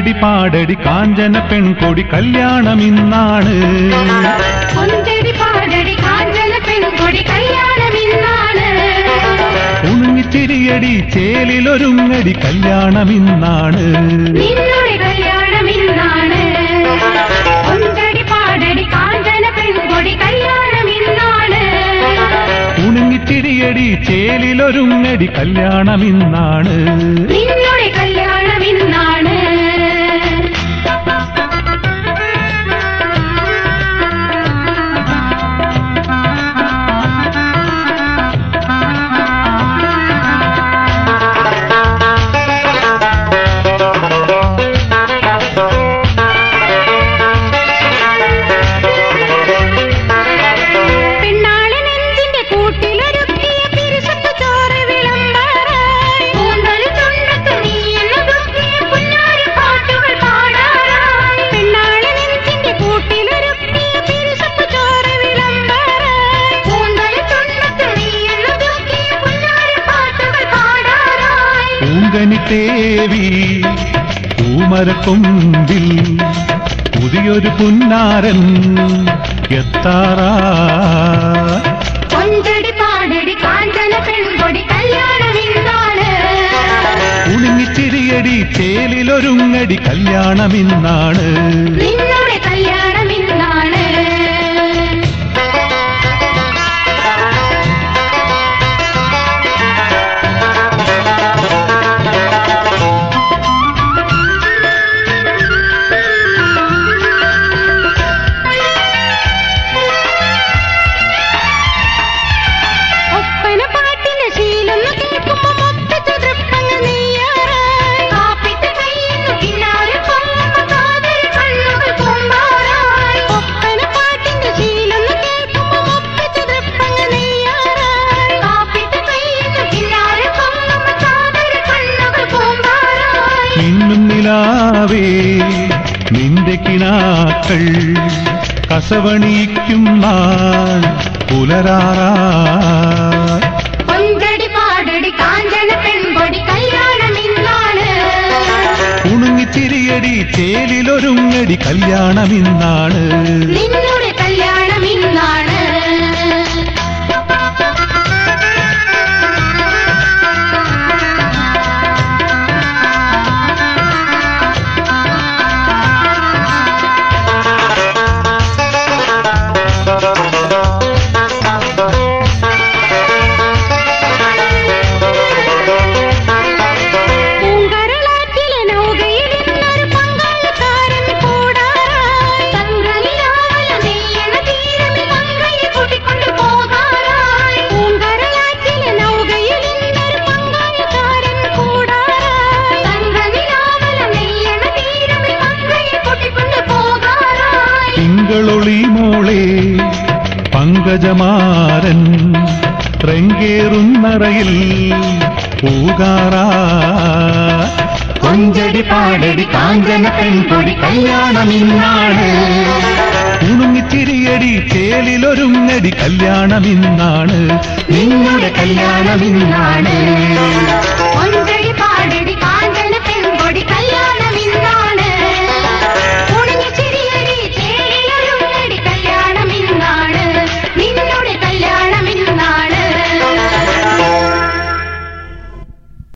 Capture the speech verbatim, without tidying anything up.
കൊഞ്ചടി പാടടി കാഞ്ചന പെൺകൊടി കല്യാണമിന്നാണ്. കൊഞ്ചടി പാടടി കാഞ്ചന പെൺകൊടി കല്യാണമിന്നാണ്. ഉണങ്ങിച്ചിരിയടി ചേലിലൊരുങ്ങടി കല്യാണമിന്നാണ്. നിന്നുടെ കല്യാണമിന്നാണ്. കൊഞ്ചടി പാടടി കാഞ്ചന പെൺകൊടി കല്യാണമിന്നാണ്. ഉണങ്ങിച്ചിരിയടി ചേലിലൊരുങ്ങടി കല്യാണമിന്നാണ്. നിന്നുടെ കല്യാണമിന്നാണ്. ദേവി പൂമരക്കൊമ്പിൽ പുതിയൊരു പുന്നാരൻ എത്താറാ. കൊഞ്ചടി പാടടി കാഞ്ചന പെൺകൊടി കല്യാണമിന്നാണ്. ഉണങ്ങിച്ചിരിയടി ചേലിലൊരുങ്ങടി കല്യാണമിന്നാണ്. നിന്നുടെ കല്യാണമിന്നാണ്. നിന്റെ കിനാക്കൾ കസവണിക്കും നാൾ പുലരാറാ. കൊഞ്ചടി പാടടി കാഞ്ചന പെൺകൊടി കല്യാണമിന്നാണ്. ഉണങ്ങിച്ചിരിയടി ചേലിലൊരുങ്ങടി കല്യാണമിന്നാണ്. നിന്നുടെ കല്യാണമിന്നാണ്. തിങ്കളൊളി മോളെ പങ്കജമാരൻ റെങ്കേറുന്നറയിൽ പൂകാറാ. കൊഞ്ചടി പാടടി കാഞ്ചന പെൺകൊടി കല്യാണമിന്നാണ്. ഉണങ്ങിച്ചിരിയടി ചേലിലൊരുങ്ങടി കല്യാണമിന്നാണ്. നിന്നുടെ കല്യാണമിന്നാണ്.